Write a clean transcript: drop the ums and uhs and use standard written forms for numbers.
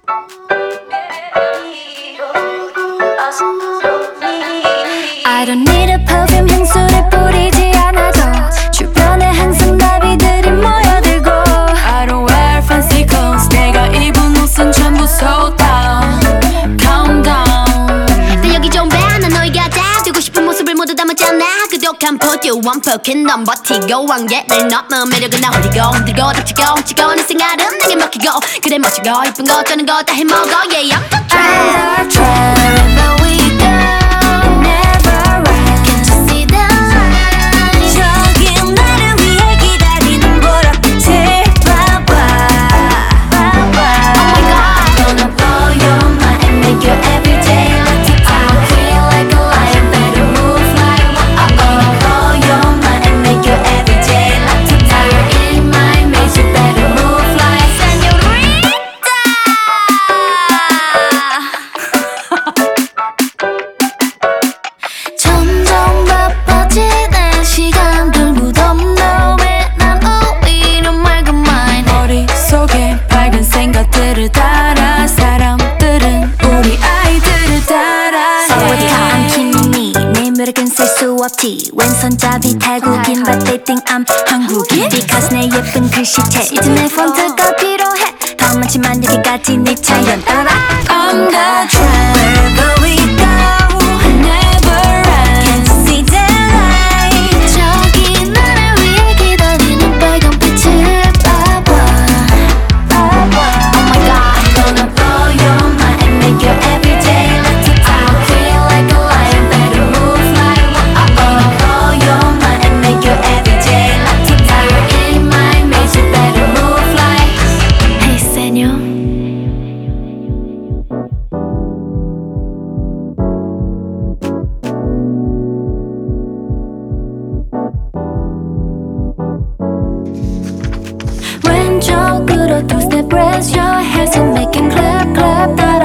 I don't need a perfume 향수를 뿌리지 않아도 주변에 항상 나비들이 모여들고 I don't wear fancy clothes 내가 입은 옷은 전부 sold down Countdown 내 여기 좀 봐 난 너희가 다 되고 싶은 모습을 모두 담았잖아 그독한 포즈 완벽한 넌 버티고 한계를 넘어 매력은 나 홀리고 흔들고 덮치고 훔치고 내 생활은 내게 먹히고 그래 멋지고 이쁜 거 어쩌는 거 다 해먹어 Yeah I'm the I'm the trend trend Wherever we go Never run Can't you see the light 저기 나를 위해 기다리는 보랏빛을 봐봐 Oh my god Gonna blow your mind and make your everyday like a time Feel like a lion, better move like Gonna blow your mind and make your everyday like a time You're in my maze, you better move like Señorita 점점 바빠지는 시간들 무덤덤해 난 오히려 맑은 mind 머릿속에 밝은 생각들을 따라 사람들은 우리 아이들을 따라 어디 안키니 내 매력은 셀 수 없지 왼손잡이 태국인 But they think I'm 한국인 Because 내 예쁜 글씨체 이제 내 폰트가 필요해 더 많지만 여기까지 네 차연 따라 I'm the trend Wherever we go Never run Can't you see the light 저기 나를 위해 기다리는 빨간 빛을 봐봐 Oh my god Gonna blow your mind and make your everyday like a time Feel like a lion, better move like Gonna blow your mind and make your everyday like a time You're in my maze, you better move like Hey, señor 왼쪽으로 two step raise your hands and make 'em clap clap